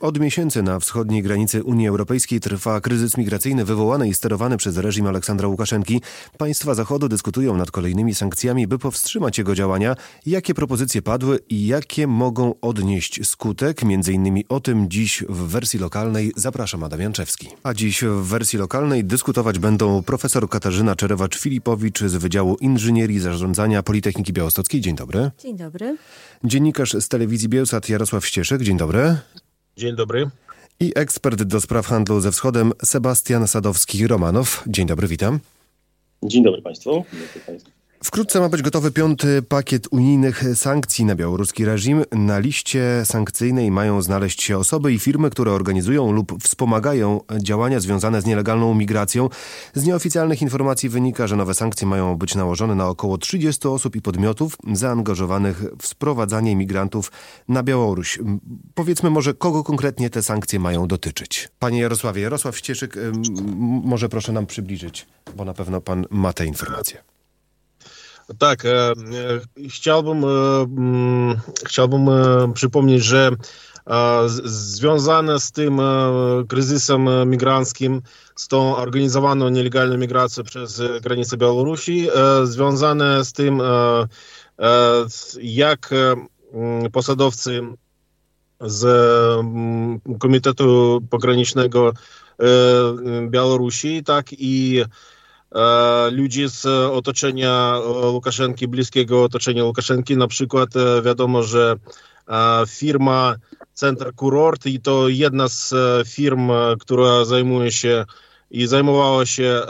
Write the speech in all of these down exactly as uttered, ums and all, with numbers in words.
Od miesięcy na wschodniej granicy Unii Europejskiej trwa kryzys migracyjny wywołany i sterowany przez reżim Aleksandra Łukaszenki. Państwa Zachodu dyskutują nad kolejnymi sankcjami, by powstrzymać jego działania. Jakie propozycje padły i jakie mogą odnieść skutek? Między innymi o tym dziś w wersji lokalnej. Zapraszam, Adam Janczewski. A dziś w wersji lokalnej dyskutować będą profesor Katarzyna Czerewacz-Filipowicz z Wydziału Inżynierii i Zarządzania Politechniki Białostockiej. Dzień dobry. Dzień dobry. Dziennikarz z telewizji Bielsat Jarosław Ścieszek. Dzień dobry. Dzień dobry. I ekspert do spraw handlu ze Wschodem Sebastian Sadowski-Romanow. Dzień dobry, witam. Dzień dobry Państwu. Dzień dobry Państwu. Wkrótce ma być gotowy piąty pakiet unijnych sankcji na białoruski reżim. Na liście sankcyjnej mają znaleźć się osoby i firmy, które organizują lub wspomagają działania związane z nielegalną migracją. Z nieoficjalnych informacji wynika, że nowe sankcje mają być nałożone na około trzydzieści osób i podmiotów zaangażowanych w sprowadzanie migrantów na Białoruś. Powiedzmy może, kogo konkretnie te sankcje mają dotyczyć. Panie Jarosławie, Jarosław Ścieszek, m- może proszę nam przybliżyć, bo na pewno pan ma te informacje. Tak, e, e, chciałbym, e, chciałbym e, przypomnieć, że e, z, związane z tym e, kryzysem migranckim, z tą organizowaną nielegalną migracją przez granicę Białorusi, e, związane z tym, e, e, jak e, posadowcy z e, Komitetu Pogranicznego e, Białorusi, tak i ludzi z otoczenia Łukaszenki, bliskiego otoczenia Łukaszenki. Na przykład wiadomo, że firma Center Kurort i to jedna z firm, która zajmuje się i zajmowała się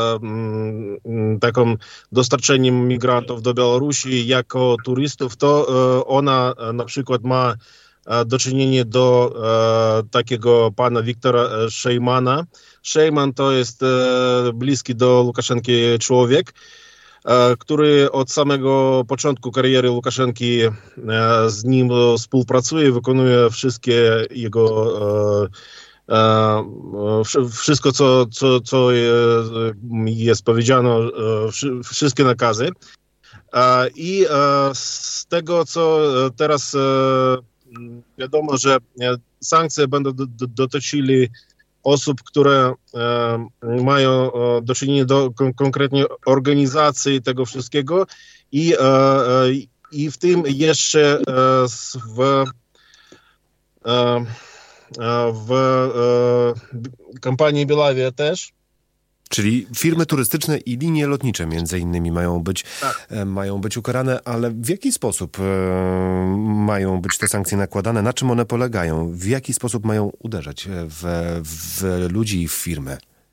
taką dostarczeniem migrantów do Białorusi jako turystów, to ona na przykład ma do czynienia do e, takiego pana Wiktora Szejmana. Szejman to jest e, bliski do Łukaszenki człowiek, e, który od samego początku kariery Łukaszenki e, z nim współpracuje, wykonuje wszystkie jego e, e, wszystko, co, co, co jest powiedziane, e, wszystkie nakazy. E, I e, z tego, co teraz e, wiadomo, że sankcje będą dotyczyły osób, które e, mają do czynienia do kon- konkretnie organizacji tego wszystkiego i, e, i w tym jeszcze e, w, e, w e, kampanii Bielawia też. Czyli firmy turystyczne i linie lotnicze między innymi mają być, tak. e, mają być ukarane, ale w jaki sposób e, mają być te sankcje nakładane? Na czym one polegają? W jaki sposób mają uderzać w, w ludzi i w firmy?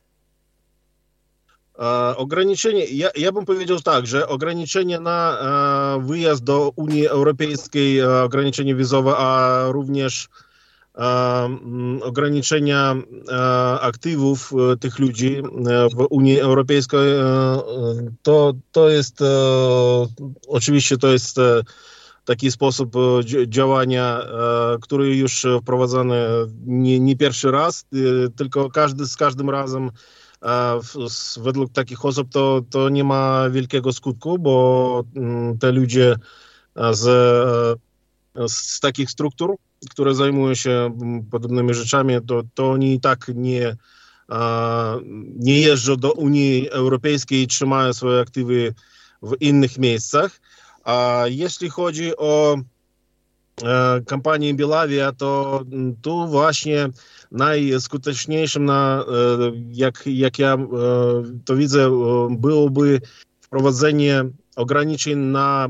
E, ograniczenie, ja, ja bym powiedział tak, że ograniczenie na e, wyjazd do Unii Europejskiej, e, ograniczenie wizowe, a również ograniczenia aktywów tych ludzi w Unii Europejskiej, to, to jest oczywiście to jest taki sposób działania, który już wprowadzany nie, nie pierwszy raz, tylko każdy z każdym razem według takich osób to, to nie ma wielkiego skutku, bo te ludzie z, z takich struktur, które zajmują się podobnymi rzeczami, to, to oni i tak nie, nie jeżdżą do Unii Europejskiej i trzymają swoje aktywy w innych miejscach. A jeśli chodzi o kampanię Bielawia, to tu właśnie najskuteczniejszym, na, jak, jak ja to widzę, byłoby wprowadzenie ograniczeń na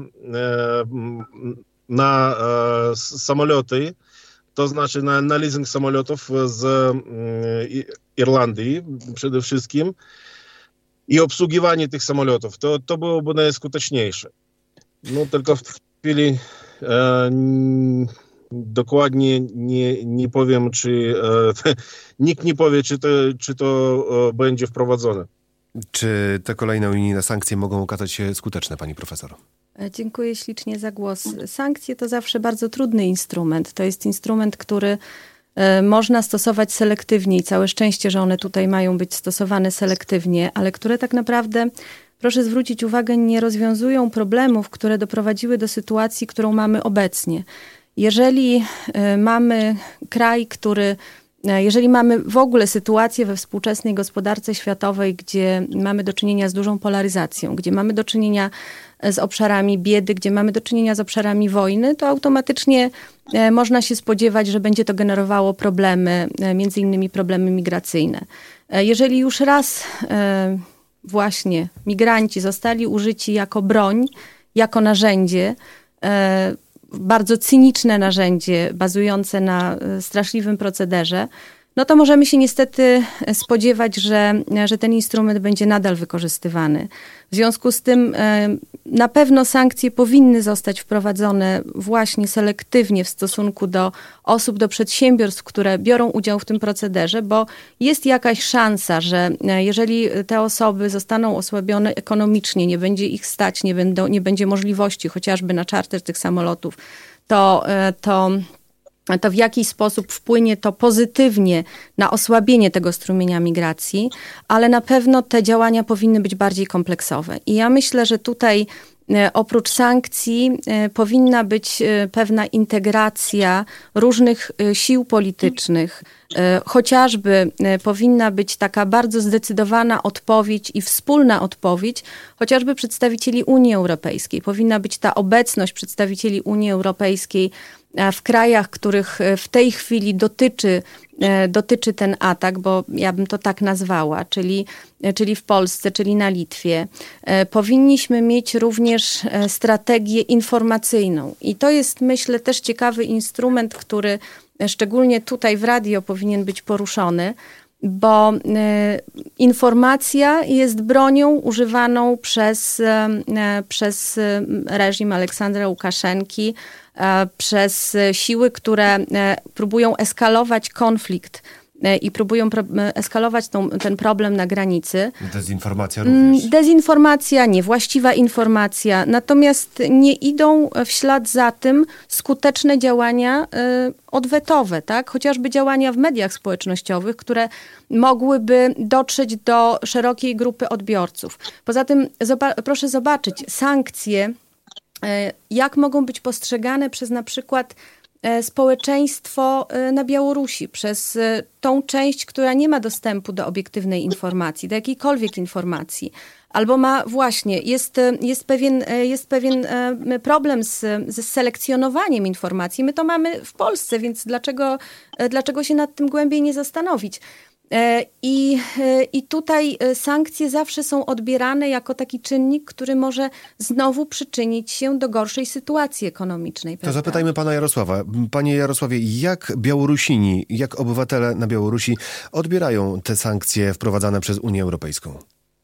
na e, samoloty, to znaczy na, na leasing samolotów z e, Irlandii przede wszystkim i obsługiwanie tych samolotów, to, to byłoby najskuteczniejsze. No tylko w chwili e, n, dokładnie nie, nie powiem, czy e, nikt nie powie, czy to, czy to e, będzie wprowadzone. Czy te kolejne unijne sankcje mogą okazać się skuteczne, pani profesor? Dziękuję ślicznie za głos. Sankcje to zawsze bardzo trudny instrument. To jest instrument, który e, można stosować selektywnie i całe szczęście, że one tutaj mają być stosowane selektywnie, ale które tak naprawdę, proszę zwrócić uwagę, nie rozwiązują problemów, które doprowadziły do sytuacji, którą mamy obecnie. Jeżeli mamy kraj, który, jeżeli mamy w ogóle sytuację we współczesnej gospodarce światowej, gdzie mamy do czynienia z dużą polaryzacją, gdzie mamy do czynienia z obszarami biedy, gdzie mamy do czynienia z obszarami wojny, to automatycznie można się spodziewać, że będzie to generowało problemy, między innymi problemy migracyjne. Jeżeli już raz właśnie migranci zostali użyci jako broń, jako narzędzie, bardzo cyniczne narzędzie bazujące na straszliwym procederze, no to możemy się niestety spodziewać, że, że ten instrument będzie nadal wykorzystywany. W związku z tym na pewno sankcje powinny zostać wprowadzone właśnie selektywnie w stosunku do osób, do przedsiębiorstw, które biorą udział w tym procederze, bo jest jakaś szansa, że jeżeli te osoby zostaną osłabione ekonomicznie, nie będzie ich stać, nie, będą, nie będzie możliwości chociażby na czarter tych samolotów, to, to to w jakiś sposób wpłynie to pozytywnie na osłabienie tego strumienia migracji, ale na pewno te działania powinny być bardziej kompleksowe. I ja myślę, że tutaj oprócz sankcji powinna być pewna integracja różnych sił politycznych. Chociażby powinna być taka bardzo zdecydowana odpowiedź i wspólna odpowiedź chociażby przedstawicieli Unii Europejskiej. Powinna być ta obecność przedstawicieli Unii Europejskiej w krajach, których w tej chwili dotyczy, dotyczy ten atak, bo ja bym to tak nazwała, czyli, czyli w Polsce, czyli na Litwie. Powinniśmy mieć również strategię informacyjną. I to jest, myślę, też ciekawy instrument, który szczególnie tutaj w radio powinien być poruszony, bo y, informacja jest bronią używaną przez, y, przez reżim Aleksandra Łukaszenki, y, przez siły, które y, próbują eskalować konflikt y, i próbują pro, eskalować tą, ten problem na granicy. Dezinformacja również. Dezinformacja, niewłaściwa informacja, natomiast nie idą w ślad za tym skuteczne działania y, odwetowe, tak? Chociażby działania w mediach społecznościowych, które mogłyby dotrzeć do szerokiej grupy odbiorców. Poza tym zoba- proszę zobaczyć, sankcje, y, jak mogą być postrzegane przez na przykład społeczeństwo na Białorusi, przez tą część, która nie ma dostępu do obiektywnej informacji, do jakiejkolwiek informacji. Albo ma właśnie, jest, jest, pewien, jest pewien problem z, z selekcjonowaniem informacji. My to mamy w Polsce, więc dlaczego, dlaczego się nad tym głębiej nie zastanowić? I, I tutaj sankcje zawsze są odbierane jako taki czynnik, który może znowu przyczynić się do gorszej sytuacji ekonomicznej. Prawda? To zapytajmy pana Jarosława. Panie Jarosławie, jak Białorusini, jak obywatele na Białorusi odbierają te sankcje wprowadzane przez Unię Europejską?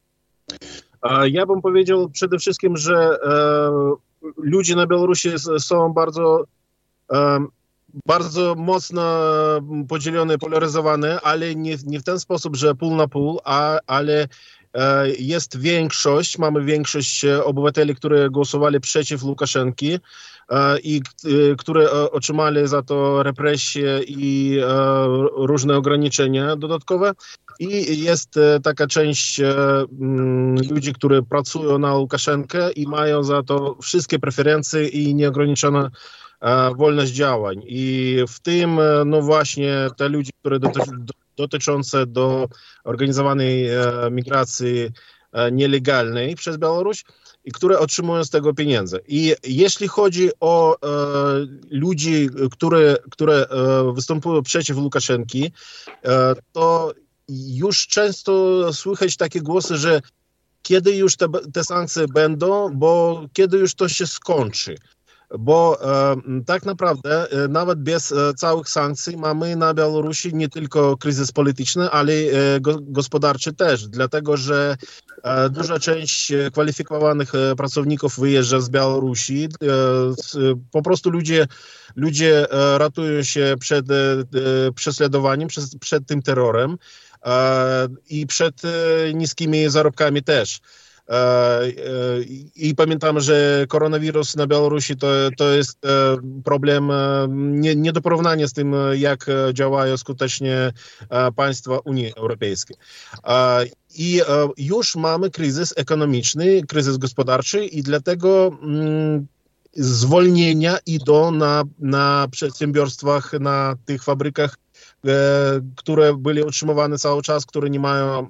Ja bym powiedział przede wszystkim, że e, ludzie na Białorusi są bardzo e, bardzo mocno podzielone, polaryzowane, ale nie, nie w ten sposób, że pół na pół, a, ale e, jest większość, mamy większość obywateli, które głosowali przeciw Łukaszenki e, i e, które otrzymali za to represje i e, różne ograniczenia dodatkowe. I jest e, taka część e, m, ludzi, którzy pracują na Łukaszenkę i mają za to wszystkie preferencje i nieograniczone wolność działań. I w tym, no właśnie, te ludzie, które doty- dotyczące do organizowanej e, migracji e, nielegalnej przez Białoruś i które otrzymują z tego pieniądze. I jeśli chodzi o e, ludzi, które, które e, występują przeciw Łukaszenki, e, to już często słychać takie głosy, że kiedy już te, te sankcje będą, bo kiedy już to się skończy. Bo e, tak naprawdę e, nawet bez e, całych sankcji mamy na Białorusi nie tylko kryzys polityczny, ale e, go, gospodarczy też, dlatego że e, duża część kwalifikowanych e, pracowników wyjeżdża z Białorusi. E, s, po prostu ludzie, ludzie e, ratują się przed e, prześladowaniem, przed, przed tym terrorem e, i przed e, niskimi zarobkami też. I pamiętam, że koronawirus na Białorusi to, to jest problem nie, nie do porównania z tym, jak działają skutecznie państwa Unii Europejskiej. I już mamy kryzys ekonomiczny, kryzys gospodarczy i dlatego zwolnienia idą na, na przedsiębiorstwach, na tych fabrykach, które byli utrzymywane cały czas, które nie mają,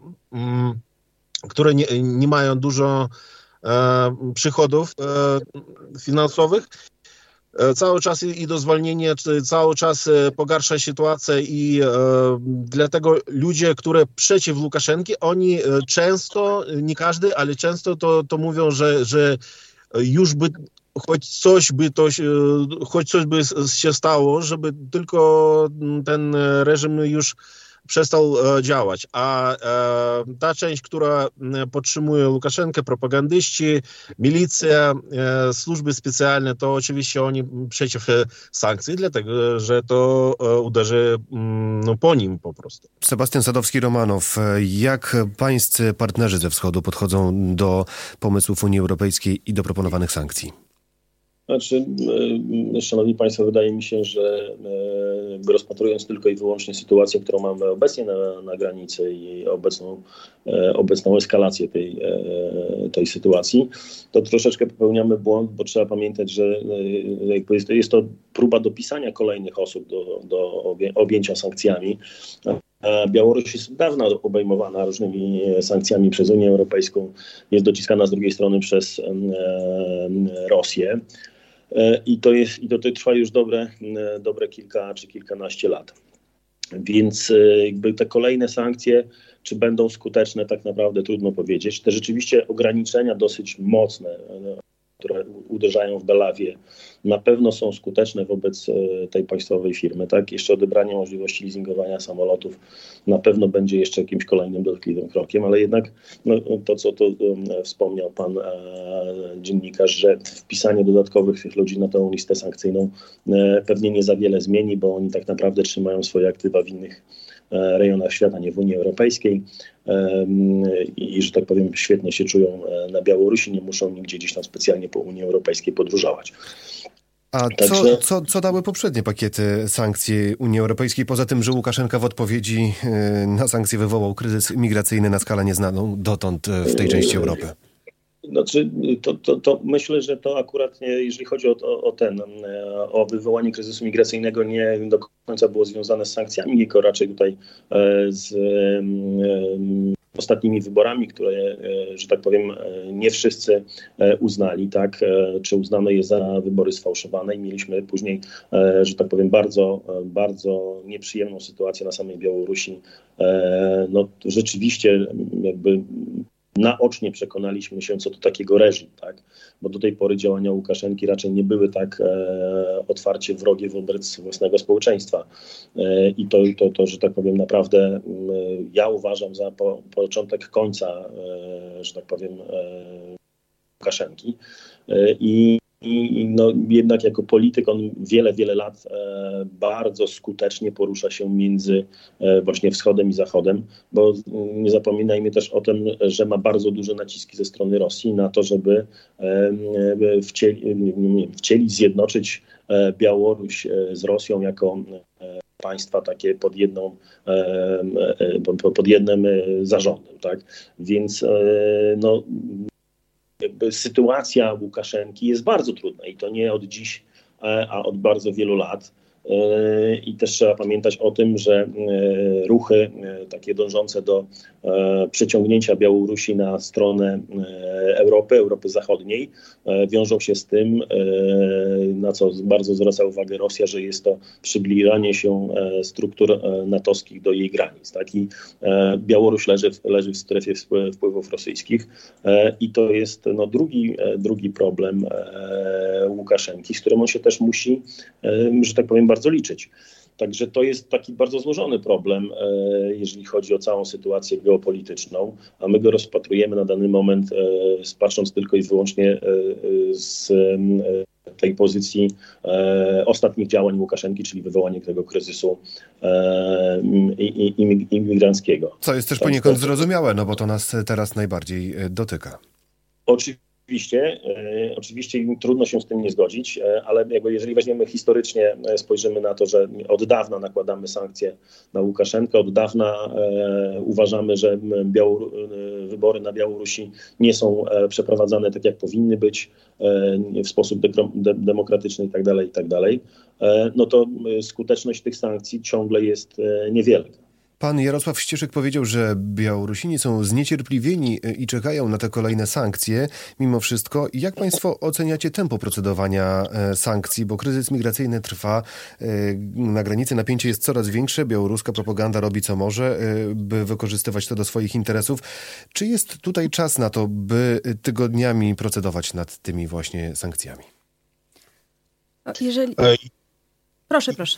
które nie, nie mają dużo przychodów finansowych. Cały czas idą zwolnienia, cały czas pogarsza sytuacja i e, dlatego ludzie, które przeciw Łukaszenki, oni często, nie każdy, ale często to, to mówią, że, że już by choć coś by to, choć coś by się stało, żeby tylko ten reżim już przestał działać. A ta część, która podtrzymuje Łukaszenkę, propagandyści, milicja, służby specjalne, to oczywiście oni przeciw sankcji, dlatego że to uderzy no, po nim po prostu. Sebastian Sadowski-Romanow, jak pańscy partnerzy ze wschodu podchodzą do pomysłów Unii Europejskiej i do proponowanych sankcji? Znaczy, szanowni państwo, wydaje mi się, że rozpatrując tylko i wyłącznie sytuację, którą mamy obecnie na, na granicy i obecną, obecną eskalację tej, tej sytuacji, to troszeczkę popełniamy błąd, bo trzeba pamiętać, że jakby jest, jest to próba dopisania kolejnych osób do, do objęcia sankcjami. Białoruś jest dawno obejmowana różnymi sankcjami przez Unię Europejską, jest dociskana z drugiej strony przez Rosję. I to, jest, i to trwa już dobre, dobre kilka czy kilkanaście lat. Więc jakby te kolejne sankcje, czy będą skuteczne, tak naprawdę trudno powiedzieć. Te rzeczywiście ograniczenia dosyć mocne, które uderzają w Belawię, na pewno są skuteczne wobec tej państwowej firmy. Tak? Jeszcze odebranie możliwości leasingowania samolotów na pewno będzie jeszcze jakimś kolejnym dotkliwym krokiem, ale jednak no, to, co to um, wspomniał pan e, dziennikarz, że wpisanie dodatkowych tych ludzi na tę listę sankcyjną e, pewnie nie za wiele zmieni, bo oni tak naprawdę trzymają swoje aktywa w innych e, rejonach świata, nie w Unii Europejskiej. I, że tak powiem, świetnie się czują na Białorusi, nie muszą nigdzie gdzieś tam specjalnie po Unii Europejskiej podróżować. A Także... co, co, co dały poprzednie pakiety sankcji Unii Europejskiej, poza tym, że Łukaszenka w odpowiedzi na sankcje wywołał kryzys migracyjny na skalę nieznaną dotąd w tej części Europy? Znaczy, to, to, to myślę, że to akurat, nie, jeżeli chodzi o, o, o ten, o wywołanie kryzysu migracyjnego, nie do końca było związane z sankcjami, tylko raczej tutaj z ostatnimi wyborami, które, że tak powiem, nie wszyscy uznali, tak, czy uznano je za wybory sfałszowane i mieliśmy później, że tak powiem, bardzo, bardzo nieprzyjemną sytuację na samej Białorusi. No, rzeczywiście jakby naocznie przekonaliśmy się, co to takiego reżim, tak? Bo do tej pory działania Łukaszenki raczej nie były tak e, otwarcie wrogie wobec własnego społeczeństwa. E, I to, to, to, że tak powiem, naprawdę e, ja uważam za po, początek końca, e, że tak powiem, e, Łukaszenki. E, I I no, jednak jako polityk on wiele, wiele lat e, bardzo skutecznie porusza się między e, właśnie wschodem i zachodem, bo nie zapominajmy też o tym, że ma bardzo duże naciski ze strony Rosji na to, żeby e, wcieli, wcielić, zjednoczyć e, Białoruś e, z Rosją jako e, państwa takie pod, jedną, e, pod jednym zarządem. Tak? Więc e, no, jakby sytuacja Łukaszenki jest bardzo trudna i to nie od dziś, a od bardzo wielu lat. I też trzeba pamiętać o tym, że ruchy takie dążące do przeciągnięcia Białorusi na stronę Europy, Europy Zachodniej wiążą się z tym, na co bardzo zwraca uwagę Rosja, że jest to przybliżanie się struktur natowskich do jej granic. Tak? I Białoruś leży, leży w strefie wpływów rosyjskich i to jest no, drugi, drugi problem Łukaszenki, z którym on się też musi, że tak powiem, bardzo liczyć. Także to jest taki bardzo złożony problem, jeżeli chodzi o całą sytuację geopolityczną, a my go rozpatrujemy na dany moment, patrząc tylko i wyłącznie z tej pozycji ostatnich działań Łukaszenki, czyli wywołanie tego kryzysu imigranckiego. Co jest też poniekąd zrozumiałe, no bo to nas teraz najbardziej dotyka. Oczywiście. Oczywiście, e, oczywiście trudno się z tym nie zgodzić, e, ale jakby jeżeli weźmiemy historycznie, e, spojrzymy na to, że od dawna nakładamy sankcje na Łukaszenkę, od dawna e, uważamy, że Białoru- e, wybory na Białorusi nie są e, przeprowadzane tak, jak powinny być, e, w sposób de- de- demokratyczny i tak dalej, i tak dalej, e, no to e, skuteczność tych sankcji ciągle jest e, niewielka. Pan Jarosław Ścieszek powiedział, że Białorusini są zniecierpliwieni i czekają na te kolejne sankcje. Mimo wszystko, jak państwo oceniacie tempo procedowania sankcji, bo kryzys migracyjny trwa, na granicy napięcie jest coraz większe, białoruska propaganda robi co może, by wykorzystywać to do swoich interesów. Czy jest tutaj czas na to, by tygodniami procedować nad tymi właśnie sankcjami? Jeżeli... Proszę, proszę.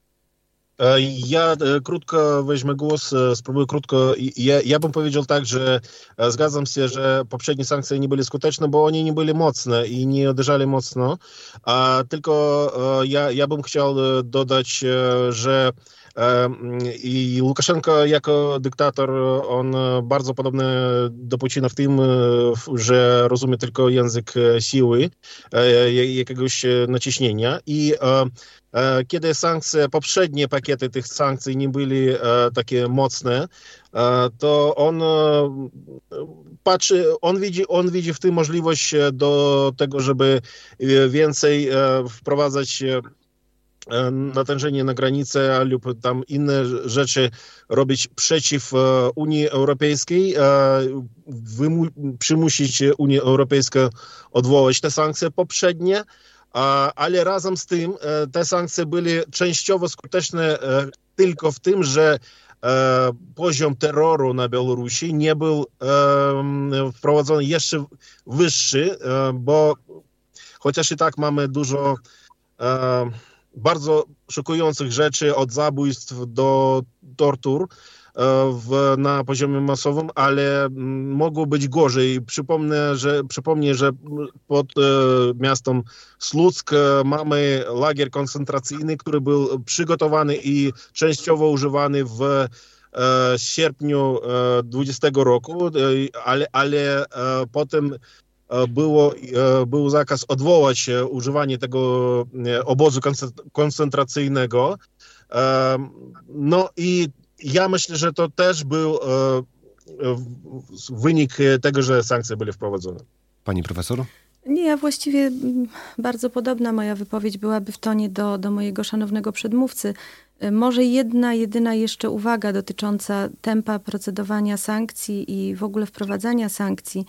Ja krótko weźmę głos, spróbuję krótko. Ja, ja bym powiedział tak, że zgadzam się, że poprzednie sankcje nie były skuteczne, bo one nie były mocne i nie uderzali mocno. A tylko ja, ja bym chciał dodać, że i Łukaszenko jako dyktator, on bardzo podobny do Putina w tym, że rozumie tylko język siły, jakiegoś naciśnienia i kiedy sankcje, poprzednie pakiety tych sankcji nie byli takie mocne, to on patrzy, on widzi, on widzi w tym możliwość do tego, żeby więcej wprowadzać natężenie na granicę lub tam inne rzeczy robić przeciw Unii Europejskiej, wymu- przymusić Unię Europejską odwołać te sankcje poprzednie, ale razem z tym te sankcje były częściowo skuteczne tylko w tym, że poziom terroru na Białorusi nie był wprowadzony jeszcze wyższy, bo chociaż i tak mamy dużo bardzo szokujących rzeczy, od zabójstw do tortur w, na poziomie masowym, ale mogło być gorzej. Przypomnę, że, przypomnę, że pod e, miastem Słuck mamy lagier koncentracyjny, który był przygotowany i częściowo używany w e, sierpniu e, dwudziestego roku, e, ale, ale e, potem Było, był zakaz odwołać używanie tego obozu koncentracyjnego. No i ja myślę, że to też był wynik tego, że sankcje były wprowadzone. Pani profesor? Nie, ja właściwie bardzo podobna moja wypowiedź byłaby w tonie do, do mojego szanownego przedmówcy. Może jedna, jedyna jeszcze uwaga dotycząca tempa procedowania sankcji i w ogóle wprowadzania sankcji.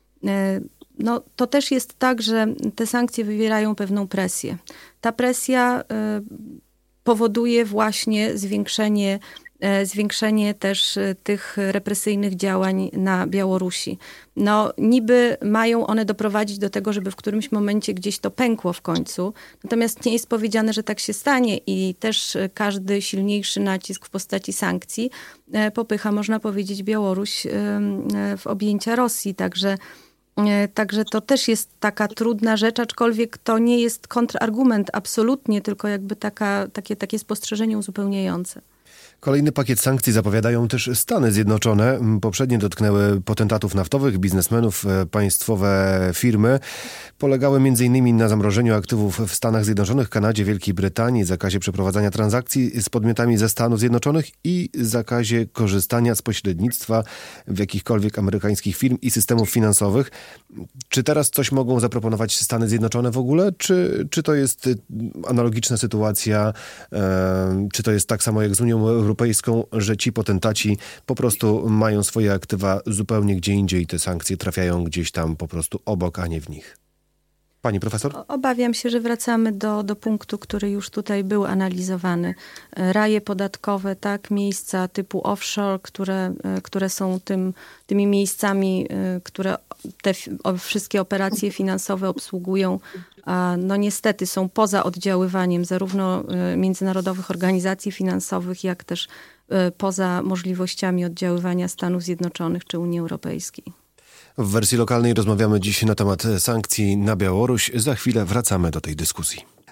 No, to też jest tak, że te sankcje wywierają pewną presję. Ta presja y, powoduje właśnie zwiększenie, y, zwiększenie też y, tych represyjnych działań na Białorusi. No, niby mają one doprowadzić do tego, żeby w którymś momencie gdzieś to pękło w końcu. Natomiast nie jest powiedziane, że tak się stanie i też każdy silniejszy nacisk w postaci sankcji y, popycha, można powiedzieć, Białoruś y, y, w objęcia Rosji. Także Także to też jest taka trudna rzecz, aczkolwiek to nie jest kontrargument absolutnie, tylko jakby taka, takie, takie spostrzeżenie uzupełniające. Kolejny pakiet sankcji zapowiadają też Stany Zjednoczone. Poprzednie dotknęły potentatów naftowych, biznesmenów, państwowe firmy. Polegały między innymi na zamrożeniu aktywów w Stanach Zjednoczonych, Kanadzie, Wielkiej Brytanii, zakazie przeprowadzania transakcji z podmiotami ze Stanów Zjednoczonych i zakazie korzystania z pośrednictwa w jakichkolwiek amerykańskich firm i systemów finansowych. Czy teraz coś mogą zaproponować Stany Zjednoczone w ogóle? Czy, czy to jest analogiczna sytuacja? E, czy to jest tak samo jak z Unią Europejską, że ci potentaci po prostu mają swoje aktywa zupełnie gdzie indziej i te sankcje trafiają gdzieś tam po prostu obok, a nie w nich? Pani profesor? Obawiam się, że wracamy do, do punktu, który już tutaj był analizowany. Raje podatkowe, tak, miejsca typu offshore, które, które są tym, tymi miejscami, które te wszystkie operacje finansowe obsługują, a no niestety są poza oddziaływaniem zarówno międzynarodowych organizacji finansowych, jak też poza możliwościami oddziaływania Stanów Zjednoczonych czy Unii Europejskiej. W wersji lokalnej rozmawiamy dziś na temat sankcji na Białoruś. Za chwilę wracamy do tej dyskusji.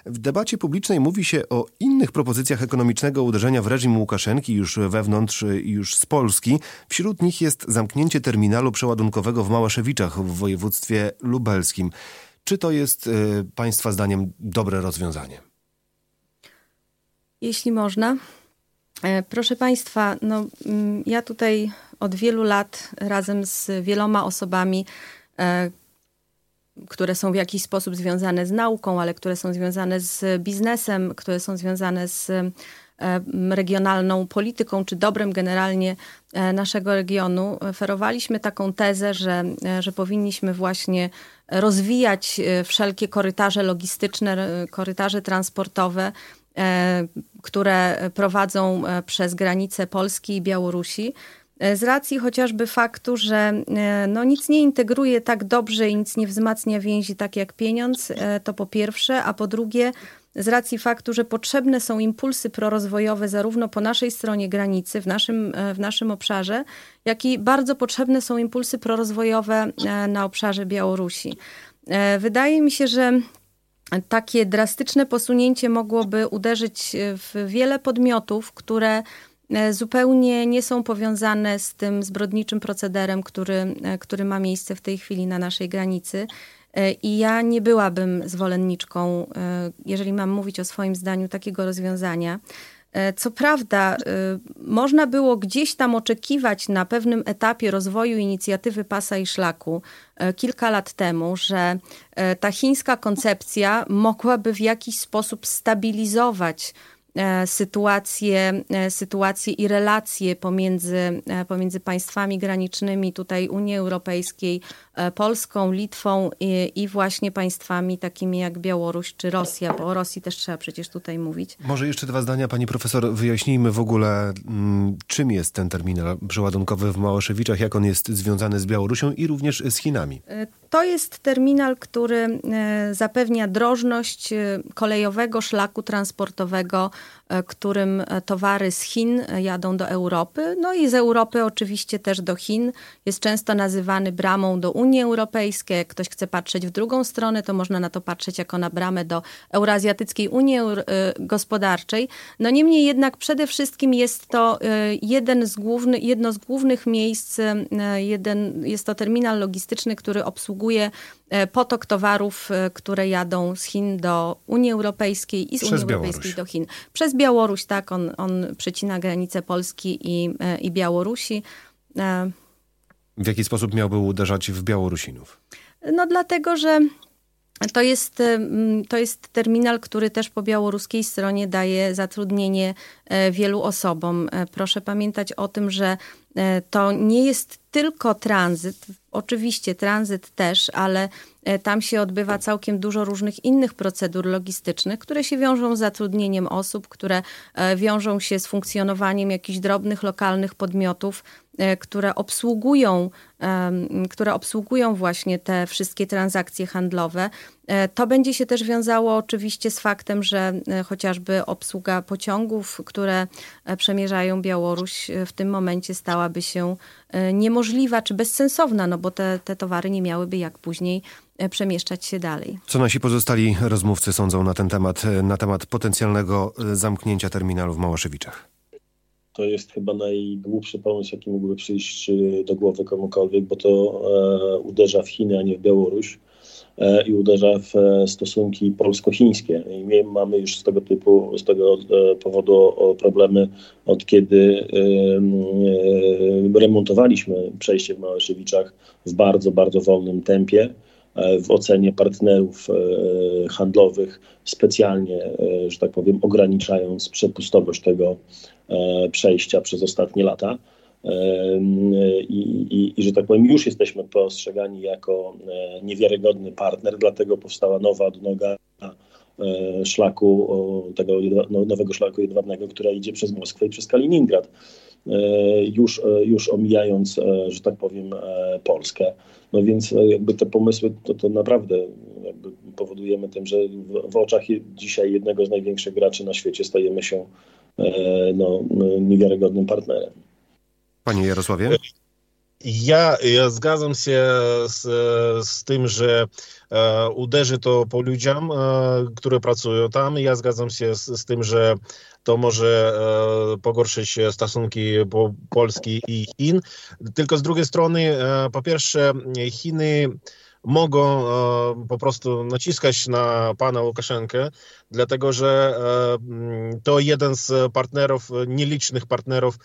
W debacie publicznej mówi się o innych propozycjach ekonomicznego uderzenia w reżim Łukaszenki już wewnątrz, już z Polski. Wśród nich jest zamknięcie terminalu przeładunkowego w Małaszewiczach w województwie lubelskim. Czy to jest y, Państwa zdaniem dobre rozwiązanie? Jeśli można. Proszę Państwa, no, ja tutaj od wielu lat razem z wieloma osobami, e, które są w jakiś sposób związane z nauką, ale które są związane z biznesem, które są związane z e, regionalną polityką, czy dobrem generalnie e, naszego regionu, ferowaliśmy taką tezę, że, e, że powinniśmy właśnie rozwijać wszelkie korytarze logistyczne, korytarze transportowe, które prowadzą przez granice Polski i Białorusi, z racji chociażby faktu, że no, nic nie integruje tak dobrze i nic nie wzmacnia więzi tak jak pieniądz, to po pierwsze, a po drugie z racji faktu, że potrzebne są impulsy prorozwojowe zarówno po naszej stronie granicy, w naszym, w naszym obszarze, jak i bardzo potrzebne są impulsy prorozwojowe na obszarze Białorusi. Wydaje mi się, że takie drastyczne posunięcie mogłoby uderzyć w wiele podmiotów, które zupełnie nie są powiązane z tym zbrodniczym procederem, który, który ma miejsce w tej chwili na naszej granicy. I ja nie byłabym zwolenniczką, jeżeli mam mówić o swoim zdaniu, takiego rozwiązania. Co prawda, można było gdzieś tam oczekiwać na pewnym etapie rozwoju inicjatywy Pasa i Szlaku kilka lat temu, że ta chińska koncepcja mogłaby w jakiś sposób stabilizować sytuację, sytuację i relacje pomiędzy, pomiędzy państwami granicznymi tutaj Unii Europejskiej, Polską, Litwą i, i właśnie państwami takimi jak Białoruś czy Rosja, bo o Rosji też trzeba przecież tutaj mówić. Może jeszcze dwa zdania, pani profesor, wyjaśnijmy w ogóle, czym jest ten terminal przeładunkowy w Małaszewiczach, jak on jest związany z Białorusią i również z Chinami. To jest terminal, który zapewnia drożność kolejowego szlaku transportowego, którym towary z Chin jadą do Europy, no i z Europy oczywiście też do Chin. Jest często nazywany bramą do Unii Europejskiej. Jak ktoś chce patrzeć w drugą stronę, to można na to patrzeć jako na bramę do Eurazjatyckiej Unii Gospodarczej. No niemniej jednak przede wszystkim jest to jeden z główny, jedno z głównych miejsc, jeden, jest to terminal logistyczny, który obsługuje potok towarów, które jadą z Chin do Unii Europejskiej i z Przez Unii Europejskiej Białoruś. do Chin. Przez Białoruś, tak, on, on przecina granicę Polski i, i Białorusi. W jaki sposób miałby uderzać w Białorusinów? No dlatego, że to jest, to jest terminal, który też po białoruskiej stronie daje zatrudnienie wielu osobom. Proszę pamiętać o tym, że to nie jest tylko tranzyt, oczywiście tranzyt też, ale tam się odbywa całkiem dużo różnych innych procedur logistycznych, które się wiążą z zatrudnieniem osób, które wiążą się z funkcjonowaniem jakichś drobnych, lokalnych podmiotów, które obsługują, które obsługują właśnie te wszystkie transakcje handlowe. To będzie się też wiązało oczywiście z faktem, że chociażby obsługa pociągów, które przemierzają Białoruś, w tym momencie stałaby się niemożliwa czy bezsensowna, no bo te, te towary nie miałyby jak później przemieszczać się dalej. Co nasi pozostali rozmówcy sądzą na ten temat, na temat potencjalnego zamknięcia terminalu w Małaszewiczach? To jest chyba najgłupszy pomysł, jaki mógłby przyjść do głowy komukolwiek, bo to e, uderza w Chiny, a nie w Białoruś e, i uderza w e, stosunki polsko-chińskie. I my mamy już z tego typu, z tego e, powodu o, problemy od kiedy e, e, remontowaliśmy przejście w Małaszewiczach w bardzo, bardzo wolnym tempie. W ocenie partnerów handlowych specjalnie, że tak powiem, ograniczając przepustowość tego przejścia przez ostatnie lata. I, i, i że tak powiem, już jesteśmy postrzegani jako niewiarygodny partner, dlatego powstała nowa odnoga szlaku, tego nowego szlaku jedwabnego, która idzie przez Moskwę i przez Kaliningrad, już, już omijając, że tak powiem, Polskę. No więc jakby te pomysły, to, to naprawdę jakby powodujemy tym, że w, w oczach dzisiaj jednego z największych graczy na świecie stajemy się no, niewiarygodnym partnerem. Panie Jarosławie? Ja, ja zgadzam się z, z tym, że e, uderzy to po ludziom, e, które pracują tam. Ja zgadzam się z, z tym, że to może e, pogorszyć stosunki po Polski i Chin. Tylko z drugiej strony, e, po pierwsze, Chiny mogą e, po prostu naciskać na pana Łukaszenkę, dlatego że e, to jeden z partnerów, nielicznych partnerów.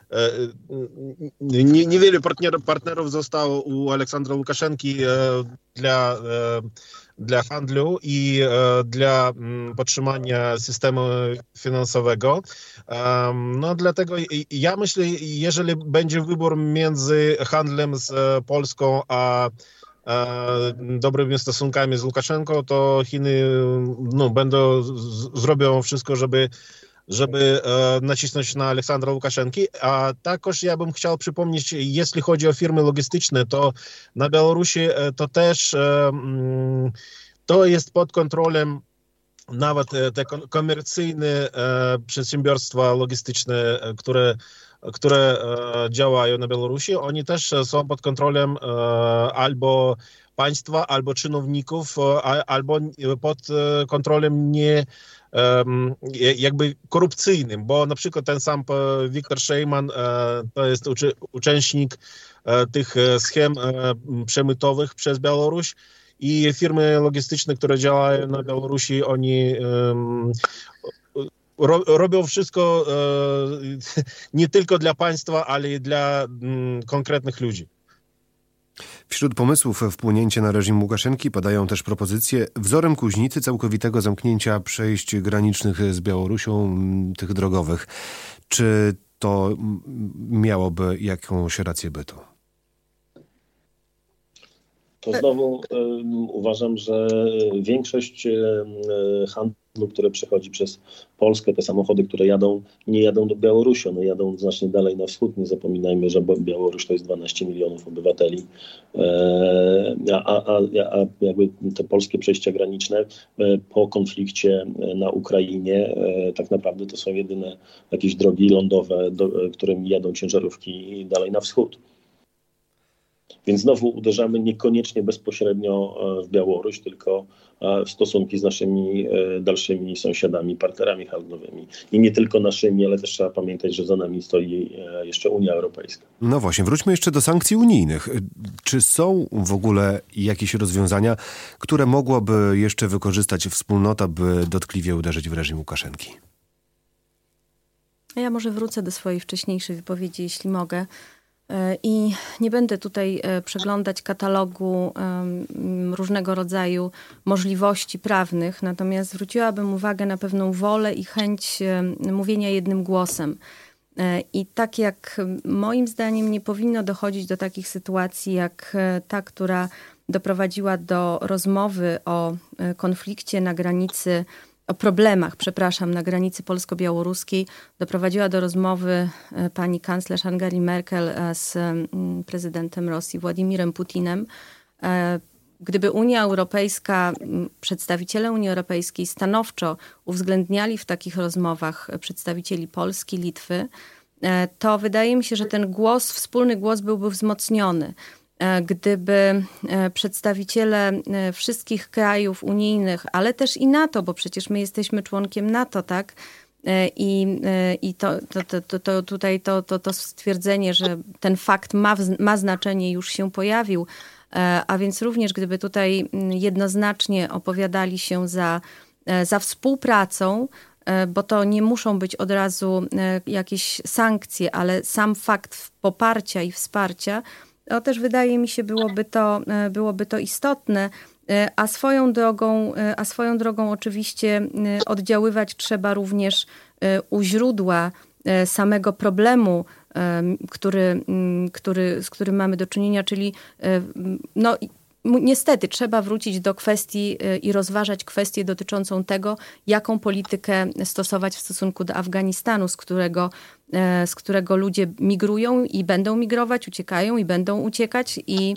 Nie, niewiele partnerów, partnerów zostało u Aleksandra Łukaszenki dla, dla handlu i dla podtrzymania systemu finansowego. No dlatego ja myślę, jeżeli będzie wybór między handlem z Polską a dobrymi stosunkami z Łukaszenką, to Chiny no, będą z, zrobią wszystko, żeby żeby e, nacisnąć na Aleksandra Łukaszenki, a також ja bym chciał przypomnieć, jeśli chodzi o firmy logistyczne, to na Białorusi e, to też e, mm, to jest pod kontrolą nawet te komercyjne e, przedsiębiorstwa logistyczne, e, które, które e, działają na Białorusi, oni też są pod kontrolą e, albo państwa, albo czynowników, a, albo pod kontrolą nie jakby korupcyjnym, bo na przykład ten sam Wiktor Szejman to jest uczy, uczestnik tych schem przemytowych przez Białoruś i firmy logistyczne, które działają na Białorusi, oni um, ro, robią wszystko um, nie tylko dla państwa, ale i dla um, konkretnych ludzi. Wśród pomysłów wpłynięcia na reżim Łukaszenki padają też propozycje wzorem Kuźnicy całkowitego zamknięcia przejść granicznych z Białorusią, tych drogowych. Czy to miałoby jakąś rację bytu? To znowu um, uważam, że większość um, handlu, które przechodzi przez Polskę, te samochody, które jadą, nie jadą do Białorusi, one jadą znacznie dalej na wschód. Nie zapominajmy, że Białoruś to jest dwanaście milionów obywateli, e, a, a, a jakby te polskie przejścia graniczne e, po konflikcie na Ukrainie e, tak naprawdę to są jedyne jakieś drogi lądowe, do, którymi jadą ciężarówki dalej na wschód. Więc znowu uderzamy niekoniecznie bezpośrednio w Białoruś, tylko w stosunki z naszymi dalszymi sąsiadami, partnerami handlowymi. I nie tylko naszymi, ale też trzeba pamiętać, że za nami stoi jeszcze Unia Europejska. No właśnie, wróćmy jeszcze do sankcji unijnych. Czy są w ogóle jakieś rozwiązania, które mogłaby jeszcze wykorzystać wspólnota, by dotkliwie uderzyć w reżim Łukaszenki? Ja może wrócę do swojej wcześniejszej wypowiedzi, jeśli mogę. I nie będę tutaj przeglądać katalogu różnego rodzaju możliwości prawnych, natomiast zwróciłabym uwagę na pewną wolę i chęć mówienia jednym głosem. I tak jak moim zdaniem nie powinno dochodzić do takich sytuacji jak ta, która doprowadziła do rozmowy o konflikcie na granicy, o problemach, przepraszam, na granicy polsko-białoruskiej, doprowadziła do rozmowy pani kanclerz Angeli Merkel z prezydentem Rosji Władimirem Putinem. Gdyby Unia Europejska, przedstawiciele Unii Europejskiej stanowczo uwzględniali w takich rozmowach przedstawicieli Polski, Litwy, to wydaje mi się, że ten głos, wspólny głos byłby wzmocniony. Gdyby przedstawiciele wszystkich krajów unijnych, ale też i NATO, bo przecież my jesteśmy członkiem NATO, tak? I, i to, to, to, to tutaj to, to, to stwierdzenie, że ten fakt ma, ma znaczenie, już się pojawił, a więc również gdyby tutaj jednoznacznie opowiadali się za, za współpracą, bo to nie muszą być od razu jakieś sankcje, ale sam fakt poparcia i wsparcia, to też wydaje mi się byłoby to, byłoby to istotne, a swoją drogą, a swoją drogą oczywiście oddziaływać trzeba również u źródła samego problemu, który, który, z którym mamy do czynienia, czyli no, niestety trzeba wrócić do kwestii i rozważać kwestię dotyczącą tego, jaką politykę stosować w stosunku do Afganistanu, z którego, z którego ludzie migrują i będą migrować, uciekają i będą uciekać. I,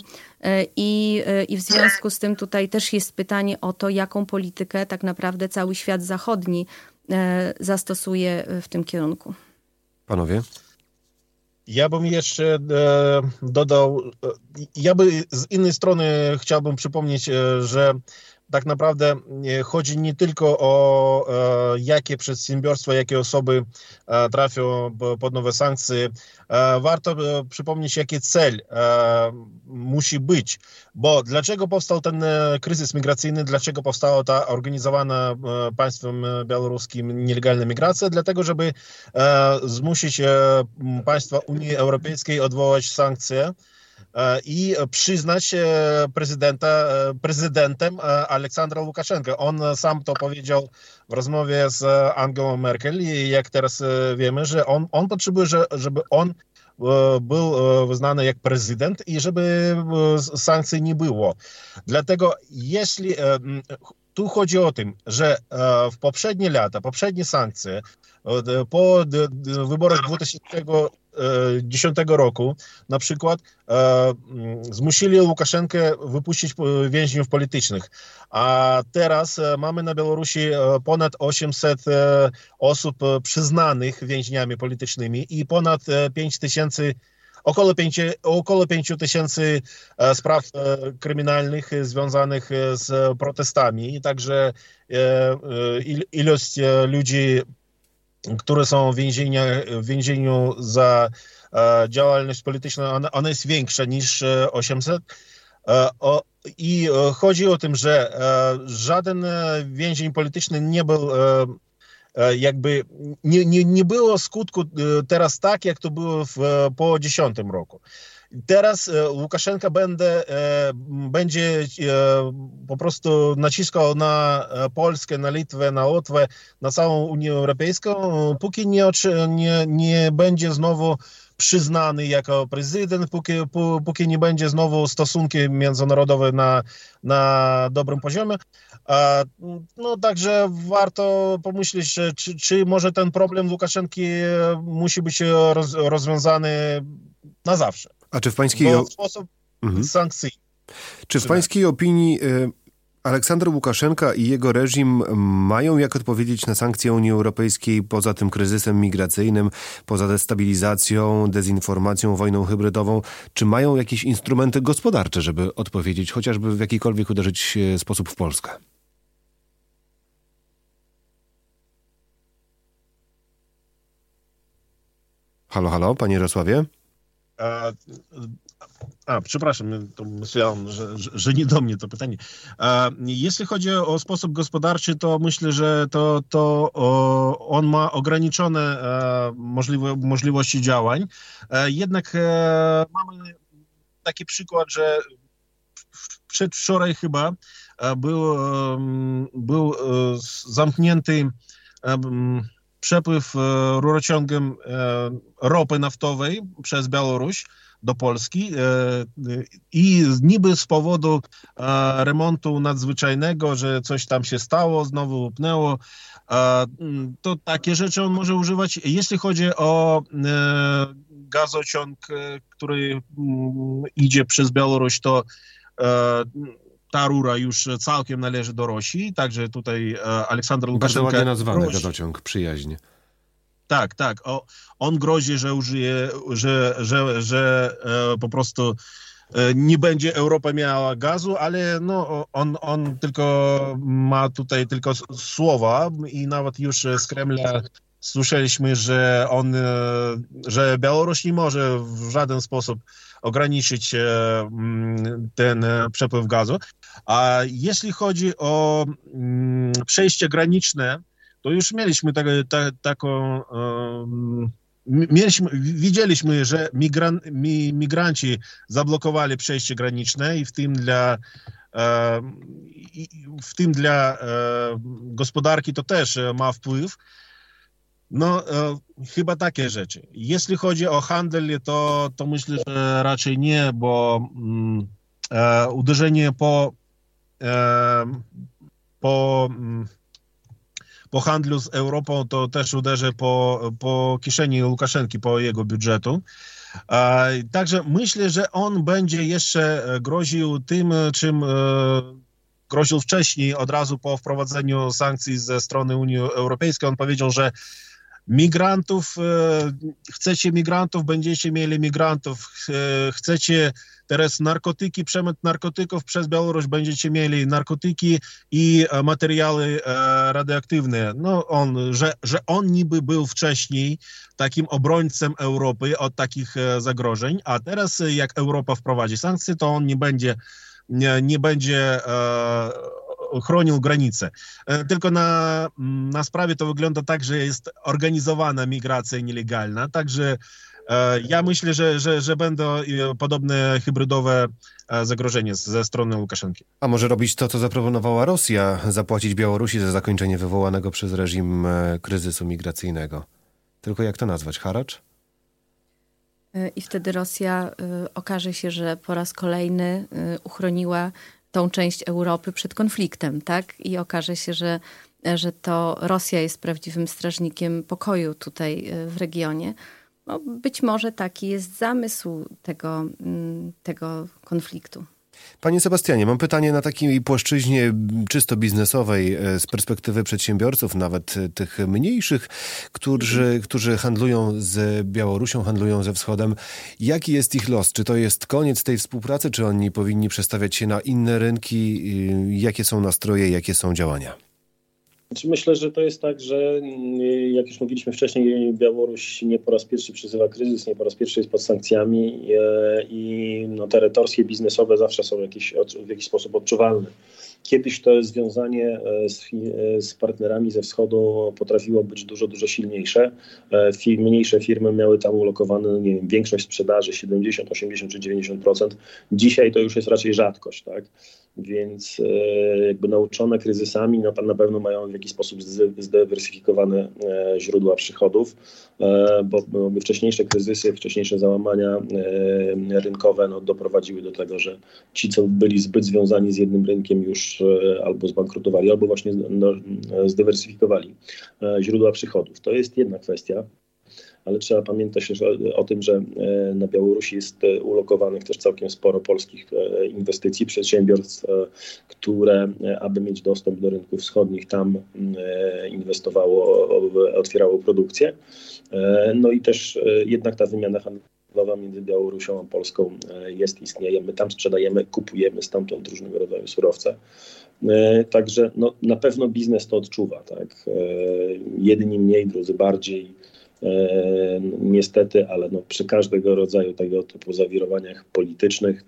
i, i w związku z tym tutaj też jest pytanie o to, jaką politykę tak naprawdę cały świat zachodni zastosuje w tym kierunku. Panowie? Ja bym jeszcze e, dodał, e, ja by z innej strony chciałbym przypomnieć, e, że tak naprawdę chodzi nie tylko o e, jakie przedsiębiorstwa, jakie osoby e, trafią pod nowe sankcje. E, warto e, przypomnieć, jaki cel e, musi być, bo dlaczego powstał ten e, kryzys migracyjny, dlaczego powstała ta organizowana e, państwem białoruskim nielegalna migracja? Dlatego, żeby e, zmusić e, państwa Unii Europejskiej odwołać sankcje i przyznać prezydenta, prezydentem Aleksandra Łukaszenkę. On sam to powiedział w rozmowie z Angelą Merkel i jak teraz wiemy, że on, on potrzebuje, żeby on był uznany jak prezydent i żeby sankcji nie było. Dlatego jeśli tu chodzi o tym, że w poprzednie lata, poprzednie sankcje po wyborach dwa tysiące dziesiątego roku na przykład e, zmusili Łukaszenkę wypuścić więźniów politycznych, a teraz e, mamy na Białorusi ponad osiemset e, osób przyznanych więźniami politycznymi i ponad pięć tysięcy, około pięć, około pięć tysięcy e, spraw e, kryminalnych związanych z protestami, także e, e, ilość e, ludzi, które są w więzieniu, w więzieniu za e, działalność polityczną, ona, ona jest większa niż osiemset. E, o, I e, chodzi o tym, że e, żaden więzień polityczny nie był e, e, jakby, nie, nie, nie było skutku e, teraz tak, jak to było w, po dziesiątym roku. Teraz e, Łukaszenka będzie, e, będzie e, po prostu naciskał na Polskę, na Litwę, na Łotwę, na całą Unię Europejską, póki nie, nie, nie będzie znowu przyznany jako prezydent, póki, póki nie będzie znowu stosunki międzynarodowe na, na dobrym poziomie. A, no także warto pomyśleć, że czy, czy może ten problem Łukaszenki musi być roz, rozwiązany na zawsze. A czy w pańskiej, w sposób mhm. sankcji. Czy w pańskiej opinii y, Aleksander Łukaszenka i jego reżim mają jak odpowiedzieć na sankcje Unii Europejskiej poza tym kryzysem migracyjnym, poza destabilizacją, dezinformacją, wojną hybrydową? Czy mają jakieś instrumenty gospodarcze, żeby odpowiedzieć, chociażby w jakikolwiek uderzyć sposób w Polskę? Halo, halo, panie Jarosławie? A, a, przepraszam, to myślałem, że, że, że nie do mnie to pytanie. A, jeśli chodzi o sposób gospodarczy, to myślę, że to, to o, on ma ograniczone e, możliwe, możliwości działań. E, jednak e, mamy taki przykład, że przedwczoraj chyba e, był, e, był e, zamknięty e, przepływ rurociągiem ropy naftowej przez Białoruś do Polski i niby z powodu remontu nadzwyczajnego, że coś tam się stało, znowu upnęło, to takie rzeczy on może używać. Jeśli chodzi o gazociąg, który idzie przez Białoruś, to ta rura już całkiem należy do Rosji, także tutaj Aleksander Łukaszenka... Bardzo ładnie nazwany grozi. Gazociąg, przyjaźń. Tak, tak. O, on grozi, że użyje, że, że, że e, po prostu e, nie będzie Europa miała gazu, ale no, on, on tylko ma tutaj tylko słowa i nawet już z Kremla słyszeliśmy, że on, e, że Białoruś nie może w żaden sposób ograniczyć e, ten przepływ gazu. A jeśli chodzi o m, przejście graniczne, to już mieliśmy tak, tak, taką, um, mieliśmy, widzieliśmy, że migran, mi, migranci zablokowali przejście graniczne i w tym dla, um, i w tym dla um, gospodarki to też ma wpływ. No, um, chyba takie rzeczy. Jeśli chodzi o handel, to, to myślę, że raczej nie, bo um, um, uderzenie po, um, po um, po handlu z Europą to też uderzy po, po kieszeni Łukaszenki, po jego budżetu. Także myślę, że on będzie jeszcze groził tym, czym groził wcześniej, od razu po wprowadzeniu sankcji ze strony Unii Europejskiej. On powiedział, że Migrantów, chcecie migrantów, będziecie mieli migrantów, chcecie teraz narkotyki, przemyt narkotyków przez Białoruś, będziecie mieli narkotyki i materiały radioaktywne. No on, że, że on niby był wcześniej takim obrońcą Europy od takich zagrożeń, a teraz jak Europa wprowadzi sankcje, to on nie będzie, nie, nie będzie chronił granice. Tylko na, na sprawie to wygląda tak, że jest organizowana migracja nielegalna, także ja myślę, że, że, że będą podobne hybrydowe zagrożenia ze strony Łukaszenki. A może robić to, co zaproponowała Rosja, zapłacić Białorusi za zakończenie wywołanego przez reżim kryzysu migracyjnego? Tylko jak to nazwać? Haracz? I wtedy Rosja y, okaże się, że po raz kolejny y, uchroniła tą część Europy przed konfliktem, tak? I okaże się, że, że to Rosja jest prawdziwym strażnikiem pokoju tutaj w regionie. No, być może taki jest zamysł tego, tego konfliktu. Panie Sebastianie, mam pytanie na takiej płaszczyźnie czysto biznesowej z perspektywy przedsiębiorców, nawet tych mniejszych, którzy, którzy handlują z Białorusią, handlują ze Wschodem. Jaki jest ich los? Czy to jest koniec tej współpracy, czy oni powinni przestawiać się na inne rynki? Jakie są nastroje, jakie są działania? Myślę, że to jest tak, że jak już mówiliśmy wcześniej, Białoruś nie po raz pierwszy przeżywa kryzys, nie po raz pierwszy jest pod sankcjami i no, te retorsje biznesowe zawsze są jakieś, w jakiś sposób odczuwalne. Kiedyś to związanie z, z partnerami ze wschodu potrafiło być dużo, dużo silniejsze. Firmy, mniejsze firmy miały tam ulokowane, nie wiem, większość sprzedaży, siedemdziesiąt, osiemdziesiąt czy dziewięćdziesiąt procent. Dzisiaj to już jest raczej rzadkość, tak? Więc jakby nauczone kryzysami, no tam na pewno mają w jakiś sposób zdywersyfikowane źródła przychodów, bo, bo wcześniejsze kryzysy, wcześniejsze załamania rynkowe no, doprowadziły do tego, że ci, co byli zbyt związani z jednym rynkiem, już albo zbankrutowali, albo właśnie no, zdywersyfikowali źródła przychodów. To jest jedna kwestia. Ale trzeba pamiętać że, o tym, że na Białorusi jest ulokowanych też całkiem sporo polskich inwestycji, przedsiębiorstw, które, aby mieć dostęp do rynków wschodnich, tam inwestowało, otwierało produkcję. No i też jednak ta wymiana handlowa między Białorusią a Polską jest, istnieje. My tam sprzedajemy, kupujemy stamtąd różnego rodzaju surowce. Także no, na pewno biznes to odczuwa. Tak? Jedni mniej, drudzy bardziej. E, niestety, ale no, przy każdego rodzaju tego typu zawirowaniach politycznych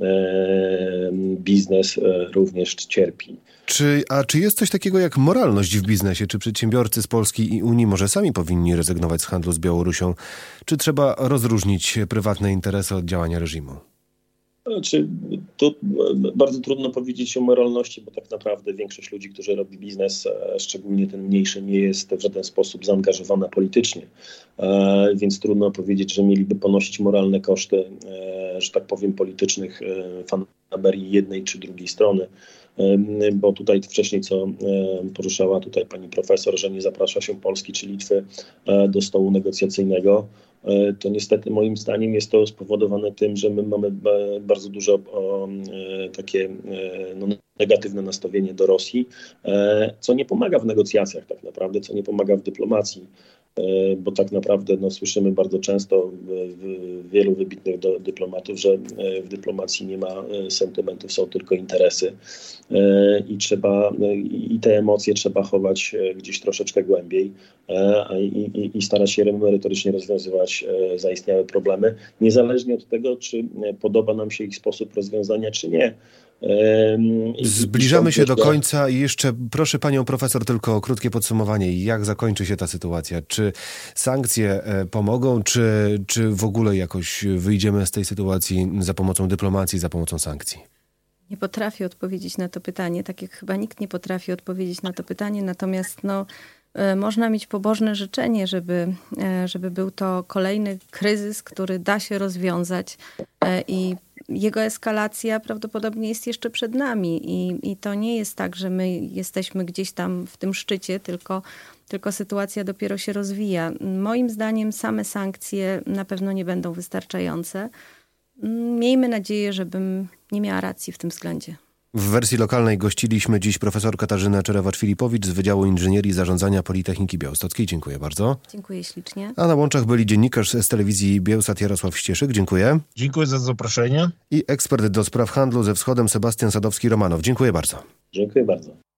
e, biznes e, również cierpi. Czy, a czy jest coś takiego jak moralność w biznesie? Czy przedsiębiorcy z Polski i Unii może sami powinni rezygnować z handlu z Białorusią? Czy trzeba rozróżnić prywatne interesy od działania reżimu? Znaczy, to bardzo trudno powiedzieć o moralności, bo tak naprawdę większość ludzi, którzy robi biznes, szczególnie ten mniejszy, nie jest w żaden sposób zaangażowana politycznie. Więc trudno powiedzieć, że mieliby ponosić moralne koszty, że tak powiem, politycznych fanaberii jednej czy drugiej strony. Bo tutaj wcześniej, co poruszała tutaj pani profesor, że nie zaprasza się Polski czy Litwy do stołu negocjacyjnego, to niestety moim zdaniem jest to spowodowane tym, że my mamy bardzo dużo o, takie no, negatywne nastawienie do Rosji, co nie pomaga w negocjacjach tak naprawdę, co nie pomaga w dyplomacji. Bo tak naprawdę no, słyszymy bardzo często w wielu wybitnych do, dyplomatów, że w dyplomacji nie ma sentymentów, są tylko interesy i trzeba i te emocje trzeba chować gdzieś troszeczkę głębiej i, i, i starać się merytorycznie rozwiązywać zaistniałe problemy, niezależnie od tego, czy podoba nam się ich sposób rozwiązania, czy nie. Zbliżamy się do końca i jeszcze proszę panią profesor tylko o krótkie podsumowanie. Jak zakończy się ta sytuacja? Czy sankcje pomogą, czy, czy w ogóle jakoś wyjdziemy z tej sytuacji za pomocą dyplomacji, za pomocą sankcji? Nie potrafię odpowiedzieć na to pytanie, tak jak chyba nikt nie potrafi odpowiedzieć na to pytanie, natomiast no, można mieć pobożne życzenie, żeby, żeby był to kolejny kryzys, który da się rozwiązać i jego eskalacja prawdopodobnie jest jeszcze przed nami i, i to nie jest tak, że my jesteśmy gdzieś tam w tym szczycie, tylko, tylko sytuacja dopiero się rozwija. Moim zdaniem same sankcje na pewno nie będą wystarczające. Miejmy nadzieję, żebym nie miała racji w tym względzie. W wersji lokalnej gościliśmy dziś profesor Katarzynę Czerewacz-Filipowicz z Wydziału Inżynierii i Zarządzania Politechniki Białostockiej. Dziękuję bardzo. Dziękuję ślicznie. A na łączach byli dziennikarz z telewizji Bielsat Jarosław Ścieszyk. Dziękuję. Dziękuję za zaproszenie. I ekspert do spraw handlu ze wschodem Sebastian Sadowski-Romanow. Dziękuję bardzo. Dziękuję bardzo.